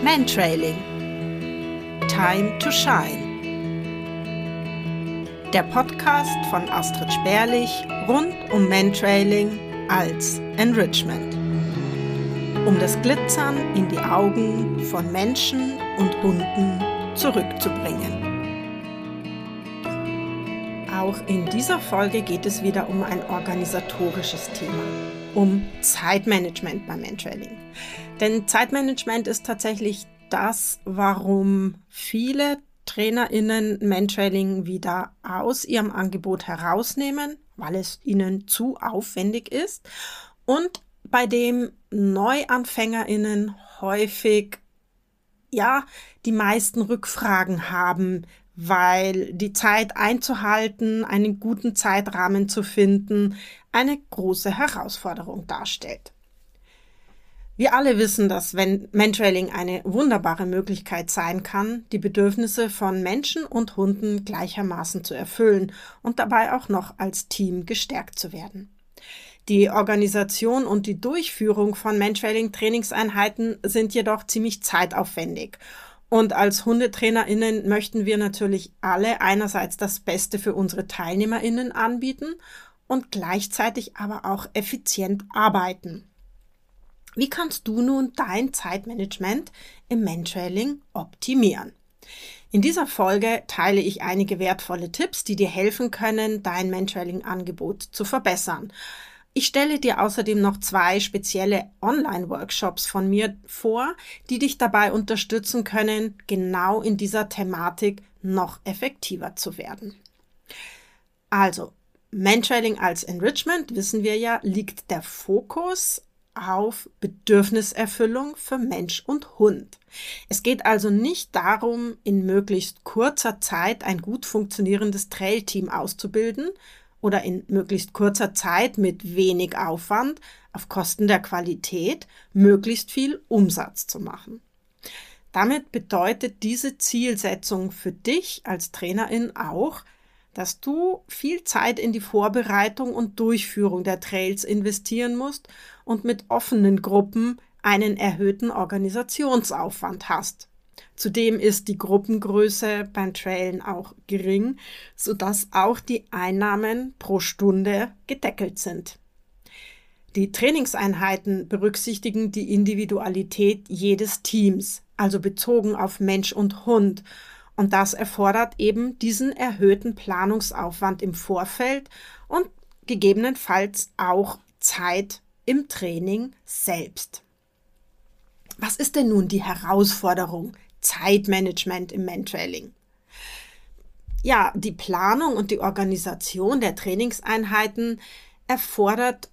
Mantrailing. Time to Shine. Der Podcast von Astrid Sperlich rund um Mantrailing als Enrichment. Um das Glitzern in die Augen von Menschen und Hunden zurückzubringen. Auch in dieser Folge geht es wieder um ein organisatorisches Thema, um Zeitmanagement beim Mantrailing. Denn Zeitmanagement ist tatsächlich das, warum viele TrainerInnen Mantrailing wieder aus ihrem Angebot herausnehmen, weil es ihnen zu aufwendig ist und bei dem NeuanfängerInnen häufig die meisten Rückfragen haben, weil die Zeit einzuhalten, einen guten Zeitrahmen zu finden, eine große Herausforderung darstellt. Wir alle wissen, dass Mantrailing eine wunderbare Möglichkeit sein kann, die Bedürfnisse von Menschen und Hunden gleichermaßen zu erfüllen und dabei auch noch als Team gestärkt zu werden. Die Organisation und die Durchführung von Mantrailing-Trainingseinheiten sind jedoch ziemlich zeitaufwendig. Und als HundetrainerInnen möchten wir natürlich alle einerseits das Beste für unsere TeilnehmerInnen anbieten und gleichzeitig aber auch effizient arbeiten. Wie kannst du nun dein Zeitmanagement im Mantrailing optimieren? In dieser Folge teile ich einige wertvolle Tipps, die dir helfen können, dein Mantrailing-Angebot zu verbessern. Ich stelle dir außerdem noch 2 spezielle Online-Workshops von mir vor, die dich dabei unterstützen können, genau in dieser Thematik noch effektiver zu werden. Also, Mantrailing als Enrichment, wissen wir ja, liegt der Fokus auf Bedürfniserfüllung für Mensch und Hund. Es geht also nicht darum, in möglichst kurzer Zeit ein gut funktionierendes Trail-Team auszubilden, oder in möglichst kurzer Zeit mit wenig Aufwand auf Kosten der Qualität möglichst viel Umsatz zu machen. Damit bedeutet diese Zielsetzung für dich als Trainerin auch, dass du viel Zeit in die Vorbereitung und Durchführung der Trails investieren musst und mit offenen Gruppen einen erhöhten Organisationsaufwand hast. Zudem ist die Gruppengröße beim Trailen auch gering, sodass auch die Einnahmen pro Stunde gedeckelt sind. Die Trainingseinheiten berücksichtigen die Individualität jedes Teams, also bezogen auf Mensch und Hund. Und das erfordert eben diesen erhöhten Planungsaufwand im Vorfeld und gegebenenfalls auch Zeit im Training selbst. Was ist denn nun die Herausforderung? Zeitmanagement im Mantrailing. Ja, die Planung und die Organisation der Trainingseinheiten erfordert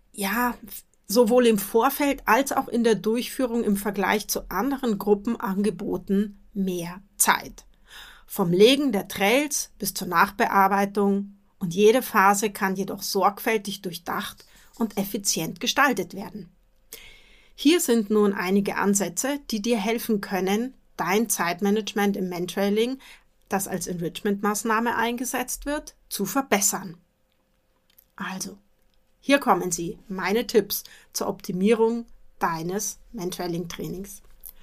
sowohl im Vorfeld als auch in der Durchführung im Vergleich zu anderen Gruppenangeboten mehr Zeit. Vom Legen der Trails bis zur Nachbearbeitung und jede Phase kann jedoch sorgfältig durchdacht und effizient gestaltet werden. Hier sind nun einige Ansätze, die dir helfen können, dein Zeitmanagement im Mantrailing, das als Enrichment-Maßnahme eingesetzt wird, zu verbessern. Also, hier kommen sie, meine Tipps zur Optimierung deines Mantrailing-Trainings.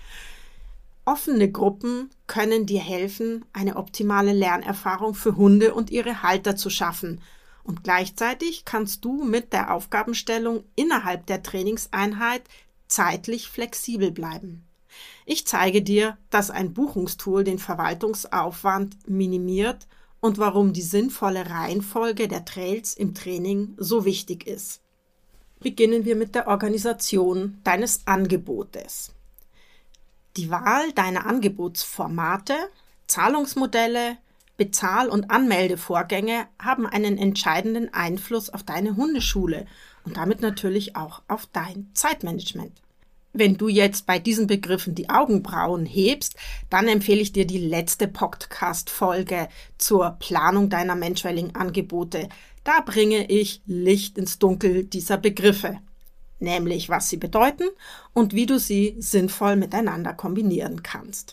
Offene Gruppen können dir helfen, eine optimale Lernerfahrung für Hunde und ihre Halter zu schaffen. Und gleichzeitig kannst du mit der Aufgabenstellung innerhalb der Trainingseinheit zeitlich flexibel bleiben. Ich zeige dir, dass ein Buchungstool den Verwaltungsaufwand minimiert und warum die sinnvolle Reihenfolge der Trails im Training so wichtig ist. Beginnen wir mit der Organisation deines Angebotes. Die Wahl deiner Angebotsformate, Zahlungsmodelle, Bezahl- und Anmeldevorgänge haben einen entscheidenden Einfluss auf deine Hundeschule und damit natürlich auch auf dein Zeitmanagement. Wenn du jetzt bei diesen Begriffen die Augenbrauen hebst, dann empfehle ich dir die letzte Podcast-Folge zur Planung deiner Mantrailing-Angebote. Da bringe ich Licht ins Dunkel dieser Begriffe, nämlich was sie bedeuten und wie du sie sinnvoll miteinander kombinieren kannst.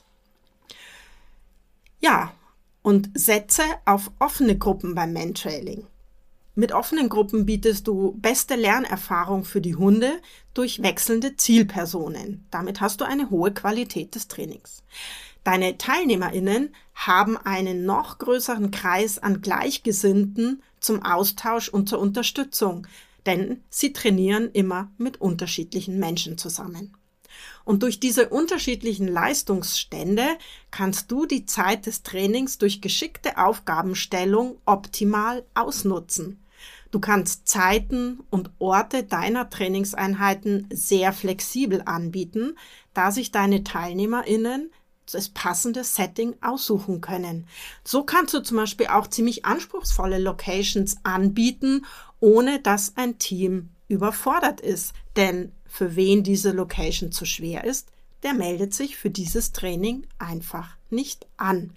Ja, und setze auf offene Gruppen beim Mantrailing. Mit offenen Gruppen bietest du beste Lernerfahrung für die Hunde durch wechselnde Zielpersonen. Damit hast du eine hohe Qualität des Trainings. Deine TeilnehmerInnen haben einen noch größeren Kreis an Gleichgesinnten zum Austausch und zur Unterstützung, denn sie trainieren immer mit unterschiedlichen Menschen zusammen. Und durch diese unterschiedlichen Leistungsstände kannst du die Zeit des Trainings durch geschickte Aufgabenstellung optimal ausnutzen. Du kannst Zeiten und Orte deiner Trainingseinheiten sehr flexibel anbieten, da sich deine TeilnehmerInnen das passende Setting aussuchen können. So kannst du zum Beispiel auch ziemlich anspruchsvolle Locations anbieten, ohne dass ein Team überfordert ist. Denn für wen diese Location zu schwer ist, der meldet sich für dieses Training einfach nicht an.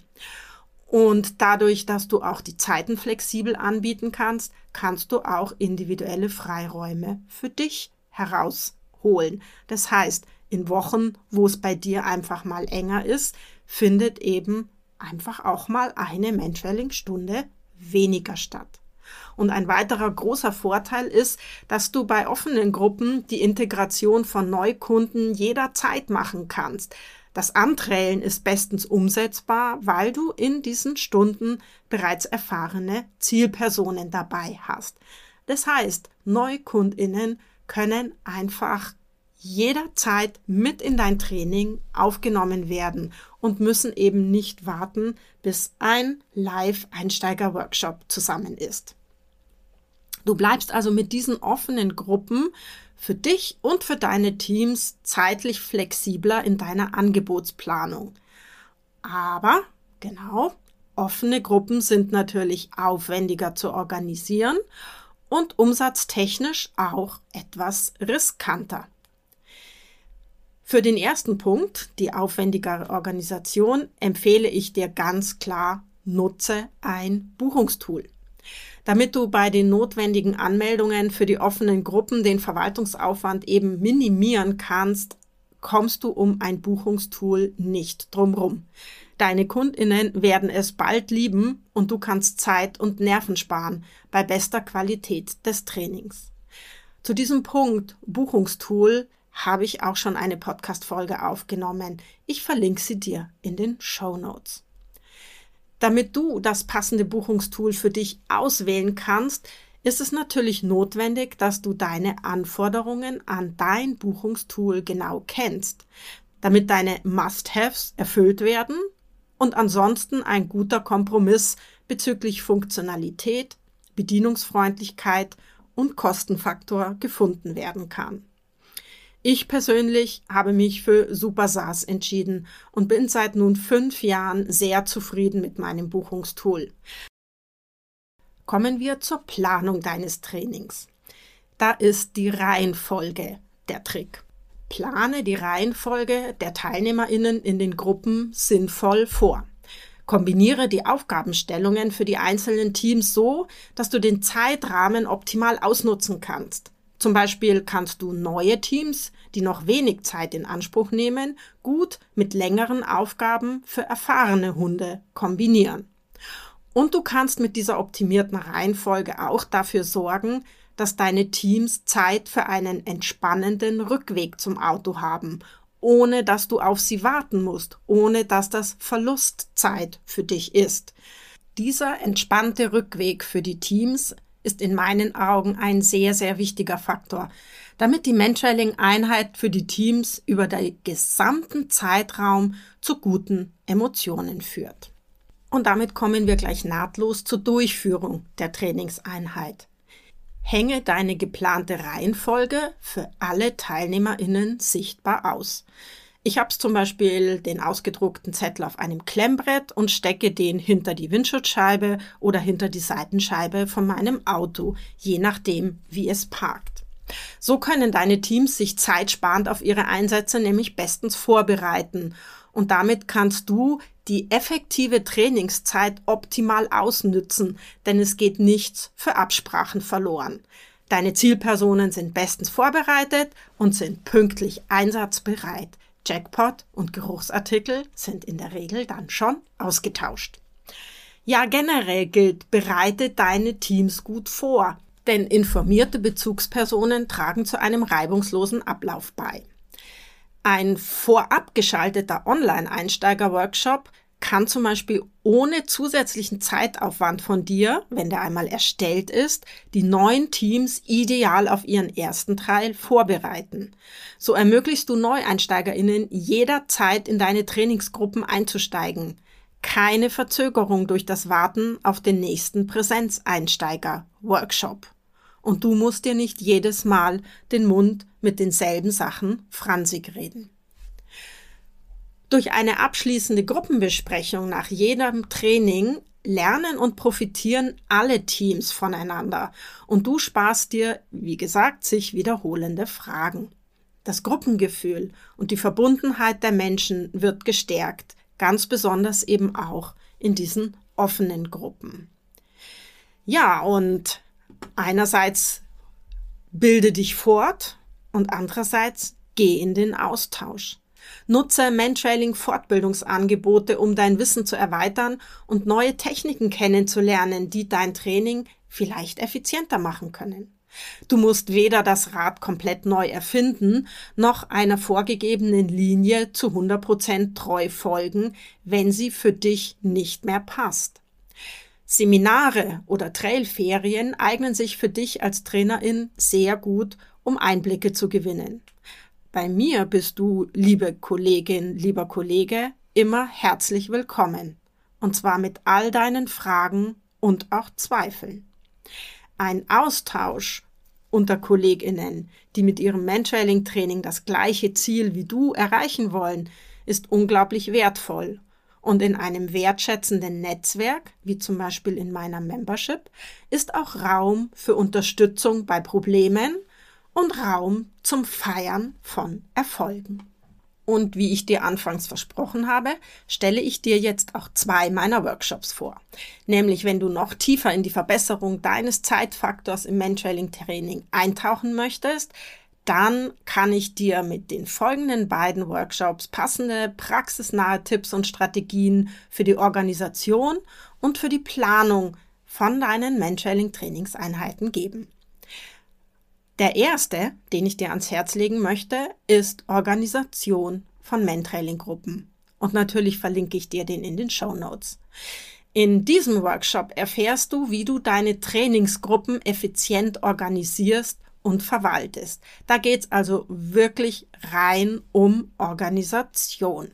Und dadurch, dass du auch die Zeiten flexibel anbieten kannst, kannst du auch individuelle Freiräume für dich herausholen. Das heißt, in Wochen, wo es bei dir einfach mal enger ist, findet eben einfach auch mal eine Mentoring-Stunde weniger statt. Und ein weiterer großer Vorteil ist, dass du bei offenen Gruppen die Integration von Neukunden jederzeit machen kannst. Das Antrailen ist bestens umsetzbar, weil du in diesen Stunden bereits erfahrene Zielpersonen dabei hast. Das heißt, NeukundInnen können einfach jederzeit mit in dein Training aufgenommen werden und müssen eben nicht warten, bis ein Live-Einsteiger-Workshop zusammen ist. Du bleibst also mit diesen offenen Gruppen für dich und für deine Teams zeitlich flexibler in deiner Angebotsplanung. Aber, genau, offene Gruppen sind natürlich aufwendiger zu organisieren und umsatztechnisch auch etwas riskanter. Für den ersten Punkt, die aufwendigere Organisation, empfehle ich dir ganz klar, nutze ein Buchungstool. Damit du bei den notwendigen Anmeldungen für die offenen Gruppen den Verwaltungsaufwand eben minimieren kannst, kommst du um ein Buchungstool nicht drumrum. Deine KundInnen werden es bald lieben und du kannst Zeit und Nerven sparen bei bester Qualität des Trainings. Zu diesem Punkt Buchungstool habe ich auch schon eine Podcast-Folge aufgenommen. Ich verlinke sie dir in den Shownotes. Damit du das passende Buchungstool für dich auswählen kannst, ist es natürlich notwendig, dass du deine Anforderungen an dein Buchungstool genau kennst, damit deine Must-Haves erfüllt werden und ansonsten ein guter Kompromiss bezüglich Funktionalität, Bedienungsfreundlichkeit und Kostenfaktor gefunden werden kann. Ich persönlich habe mich für SuperSaaS entschieden und bin seit nun 5 Jahren sehr zufrieden mit meinem Buchungstool. Kommen wir zur Planung deines Trainings. Da ist die Reihenfolge der Trick. Plane die Reihenfolge der TeilnehmerInnen in den Gruppen sinnvoll vor. Kombiniere die Aufgabenstellungen für die einzelnen Teams so, dass du den Zeitrahmen optimal ausnutzen kannst. Zum Beispiel kannst du neue Teams, die noch wenig Zeit in Anspruch nehmen, gut mit längeren Aufgaben für erfahrene Hunde kombinieren. Und du kannst mit dieser optimierten Reihenfolge auch dafür sorgen, dass deine Teams Zeit für einen entspannenden Rückweg zum Auto haben, ohne dass du auf sie warten musst, ohne dass das Verlustzeit für dich ist. Dieser entspannte Rückweg für die Teams ist in meinen Augen ein sehr, sehr wichtiger Faktor, damit die Mentoring-Einheit für die Teams über den gesamten Zeitraum zu guten Emotionen führt. Und damit kommen wir gleich nahtlos zur Durchführung der Trainingseinheit. Hänge deine geplante Reihenfolge für alle TeilnehmerInnen sichtbar aus. Ich habe zum Beispiel den ausgedruckten Zettel auf einem Klemmbrett und stecke den hinter die Windschutzscheibe oder hinter die Seitenscheibe von meinem Auto, je nachdem, wie es parkt. So können deine Teams sich zeitsparend auf ihre Einsätze nämlich bestens vorbereiten und damit kannst du die effektive Trainingszeit optimal ausnützen, denn es geht nichts für Absprachen verloren. Deine Zielpersonen sind bestens vorbereitet und sind pünktlich einsatzbereit. Jackpot und Geruchsartikel sind in der Regel dann schon ausgetauscht. Ja, generell gilt, bereite deine Teams gut vor, denn informierte Bezugspersonen tragen zu einem reibungslosen Ablauf bei. Ein vorab geschalteter Online-Einsteiger-Workshop kann zum Beispiel ohne zusätzlichen Zeitaufwand von dir, wenn der einmal erstellt ist, die neuen Teams ideal auf ihren ersten Teil vorbereiten. So ermöglichst du NeueinsteigerInnen jederzeit in deine Trainingsgruppen einzusteigen. Keine Verzögerung durch das Warten auf den nächsten Präsenzeinsteiger-Workshop. Und du musst dir nicht jedes Mal den Mund mit denselben Sachen fransig reden. Durch eine abschließende Gruppenbesprechung nach jedem Training lernen und profitieren alle Teams voneinander und du sparst dir, wie gesagt, sich wiederholende Fragen. Das Gruppengefühl und die Verbundenheit der Menschen wird gestärkt, ganz besonders eben auch in diesen offenen Gruppen. Ja, und einerseits bilde dich fort und andererseits geh in den Austausch. Nutze Mentrailing-Fortbildungsangebote, um dein Wissen zu erweitern und neue Techniken kennenzulernen, die dein Training vielleicht effizienter machen können. Du musst weder das Rad komplett neu erfinden, noch einer vorgegebenen Linie zu 100% treu folgen, wenn sie für dich nicht mehr passt. Seminare oder Trailferien eignen sich für dich als Trainerin sehr gut, um Einblicke zu gewinnen. Bei mir bist du, liebe Kollegin, lieber Kollege, immer herzlich willkommen. Und zwar mit all deinen Fragen und auch Zweifeln. Ein Austausch unter KollegInnen, die mit ihrem Mentrailing-Training das gleiche Ziel wie du erreichen wollen, ist unglaublich wertvoll. Und in einem wertschätzenden Netzwerk, wie zum Beispiel in meiner Membership, ist auch Raum für Unterstützung bei Problemen und Raum zum Feiern von Erfolgen. Und wie ich dir anfangs versprochen habe, stelle ich dir jetzt auch 2 meiner Workshops vor. Nämlich, wenn du noch tiefer in die Verbesserung deines Zeitfaktors im Mentrailing-Training eintauchen möchtest, dann kann ich dir mit den folgenden beiden Workshops passende praxisnahe Tipps und Strategien für die Organisation und für die Planung von deinen Mentrailing-Trainingseinheiten geben. Der erste, den ich dir ans Herz legen möchte, ist Organisation von Mentrailing-Gruppen. Und natürlich verlinke ich dir den in den Shownotes. In diesem Workshop erfährst du, wie du deine Trainingsgruppen effizient organisierst und verwaltest. Da geht es also wirklich rein um Organisation.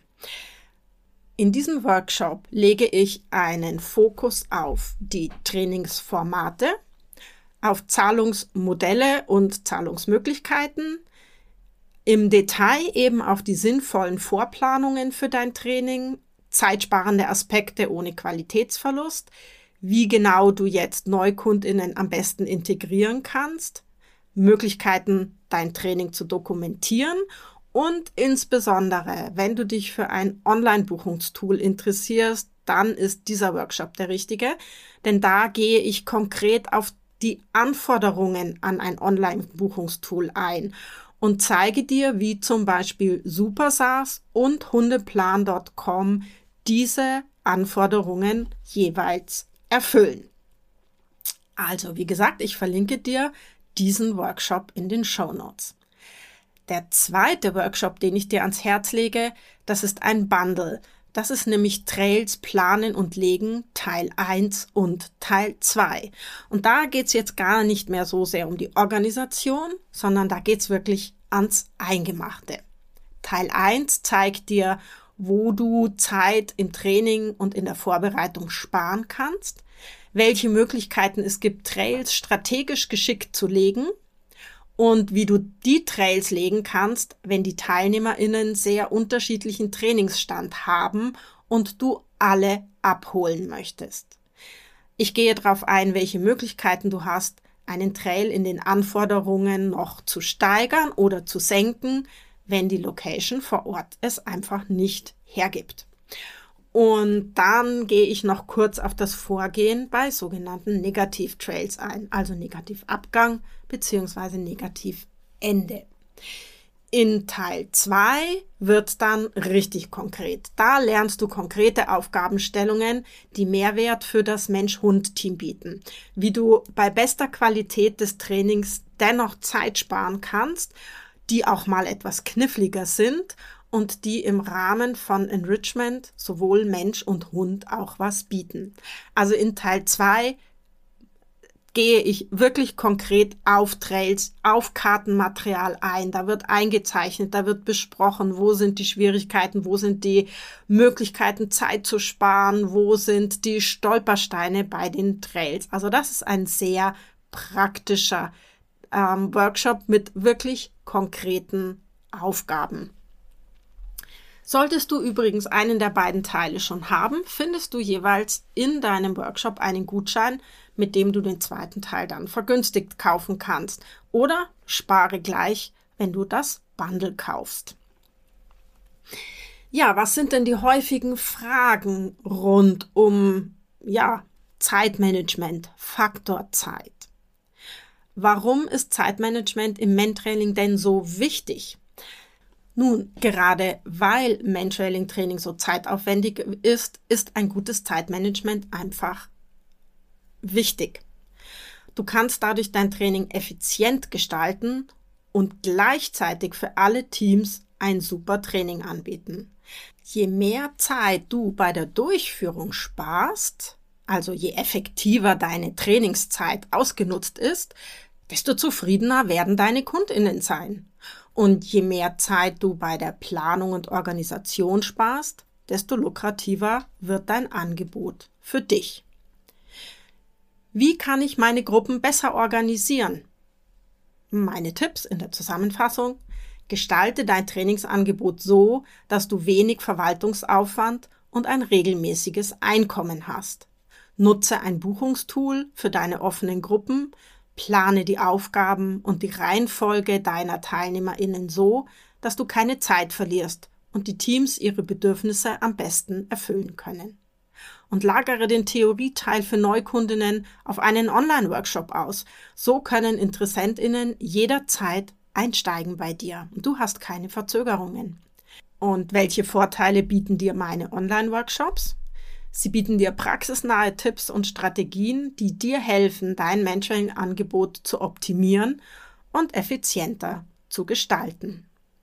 In diesem Workshop lege ich einen Fokus auf die Trainingsformate, auf Zahlungsmodelle und Zahlungsmöglichkeiten, im Detail eben auf die sinnvollen Vorplanungen für dein Training, zeitsparende Aspekte ohne Qualitätsverlust, wie genau du jetzt NeukundInnen am besten integrieren kannst, Möglichkeiten, dein Training zu dokumentieren und insbesondere, wenn du dich für ein Online-Buchungstool interessierst, dann ist dieser Workshop der richtige, denn da gehe ich konkret auf die Anforderungen an ein Online-Buchungstool ein und zeige dir, wie zum Beispiel SuperSAS und Hundeplan.com diese Anforderungen jeweils erfüllen. Also, wie gesagt, ich verlinke dir diesen Workshop in den Shownotes. Der zweite Workshop, den ich dir ans Herz lege, das ist ein Bundle. Das ist nämlich Trails planen und legen, Teil 1 und Teil 2. Und da geht es jetzt gar nicht mehr so sehr um die Organisation, sondern da geht es wirklich ans Eingemachte. Teil 1 zeigt dir, wo du Zeit im Training und in der Vorbereitung sparen kannst, welche Möglichkeiten es gibt, Trails strategisch geschickt zu legen und wie du die Trails legen kannst, wenn die TeilnehmerInnen sehr unterschiedlichen Trainingsstand haben und du alle abholen möchtest. Ich gehe darauf ein, welche Möglichkeiten du hast, einen Trail in den Anforderungen noch zu steigern oder zu senken, wenn die Location vor Ort es einfach nicht hergibt. Und dann gehe ich noch kurz auf das Vorgehen bei sogenannten Negativ-Trails ein, also Negativabgang bzw. Negativende. In Teil 2 wird dann richtig konkret. Da lernst du konkrete Aufgabenstellungen, die Mehrwert für das Mensch-Hund-Team bieten. Wie du bei bester Qualität des Trainings dennoch Zeit sparen kannst, die auch mal etwas kniffliger sind und die im Rahmen von Enrichment sowohl Mensch und Hund auch was bieten. Also in Teil 2 gehe ich wirklich konkret auf Trails, auf Kartenmaterial ein. Da wird eingezeichnet, da wird besprochen, wo sind die Schwierigkeiten, wo sind die Möglichkeiten, Zeit zu sparen, wo sind die Stolpersteine bei den Trails. Also das ist ein sehr praktischer Workshop mit wirklich konkreten Aufgaben. Solltest du übrigens einen der beiden Teile schon haben, findest du jeweils in deinem Workshop einen Gutschein, mit dem du den zweiten Teil dann vergünstigt kaufen kannst. Oder spare gleich, wenn du das Bundle kaufst. Ja, was sind denn die häufigen Fragen rund um Zeitmanagement, Faktor Zeit? Warum ist Zeitmanagement im Mentrailing denn so wichtig? Nun, gerade weil Mentrailing-Training so zeitaufwendig ist, ist ein gutes Zeitmanagement einfach wichtig. Du kannst dadurch dein Training effizient gestalten und gleichzeitig für alle Teams ein super Training anbieten. Je mehr Zeit du bei der Durchführung sparst, also je effektiver deine Trainingszeit ausgenutzt ist, desto zufriedener werden deine KundInnen sein. Und je mehr Zeit du bei der Planung und Organisation sparst, desto lukrativer wird dein Angebot für dich. Wie kann ich meine Gruppen besser organisieren? Meine Tipps in der Zusammenfassung: Gestalte dein Trainingsangebot so, dass du wenig Verwaltungsaufwand und ein regelmäßiges Einkommen hast. Nutze ein Buchungstool für deine offenen Gruppen. Plane die Aufgaben und die Reihenfolge deiner TeilnehmerInnen so, dass du keine Zeit verlierst und die Teams ihre Bedürfnisse am besten erfüllen können. Und lagere den Theorieteil für Neukundinnen auf einen Online-Workshop aus. So können InteressentInnen jederzeit einsteigen bei dir und du hast keine Verzögerungen. Und welche Vorteile bieten dir meine Online-Workshops? Sie bieten dir praxisnahe Tipps und Strategien, die dir helfen, dein Mentoring-Angebot zu optimieren und effizienter zu gestalten.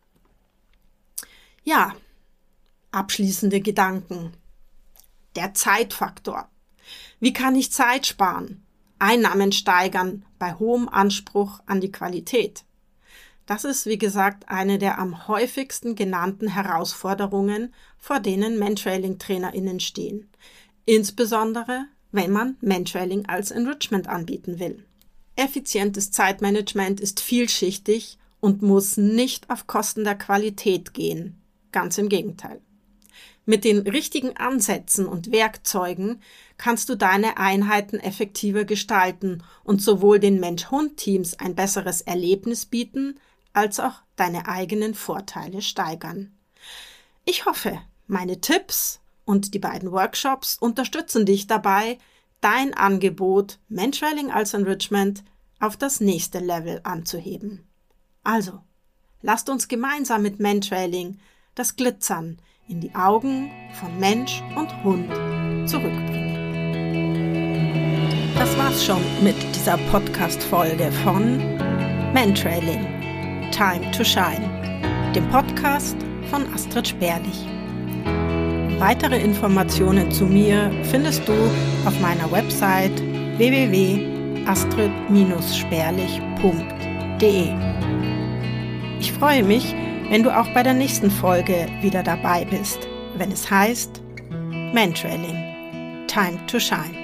Ja, abschließende Gedanken. Der Zeitfaktor. Wie kann ich Zeit sparen? Einnahmen steigern bei hohem Anspruch an die Qualität. Das ist, wie gesagt, eine der am häufigsten genannten Herausforderungen, vor denen Mentrailing-TrainerInnen stehen. Insbesondere, wenn man Mentrailing als Enrichment anbieten will. Effizientes Zeitmanagement ist vielschichtig und muss nicht auf Kosten der Qualität gehen. Ganz im Gegenteil. Mit den richtigen Ansätzen und Werkzeugen kannst du deine Einheiten effektiver gestalten und sowohl den Mensch-Hund-Teams ein besseres Erlebnis bieten, als auch deine eigenen Vorteile steigern. Ich hoffe, meine Tipps und die beiden Workshops unterstützen dich dabei, dein Angebot Mentrailing als Enrichment auf das nächste Level anzuheben. Also, lasst uns gemeinsam mit Mentrailing das Glitzern in die Augen von Mensch und Hund zurückbringen. Das war's schon mit dieser Podcast-Folge von Mentrailing Time to Shine, dem Podcast von Astrid Sperlich. Weitere Informationen zu mir findest du auf meiner Website www.astrid-sperlich.de. Ich freue mich, wenn du auch bei der nächsten Folge wieder dabei bist, wenn es heißt Mentrailing Time to Shine.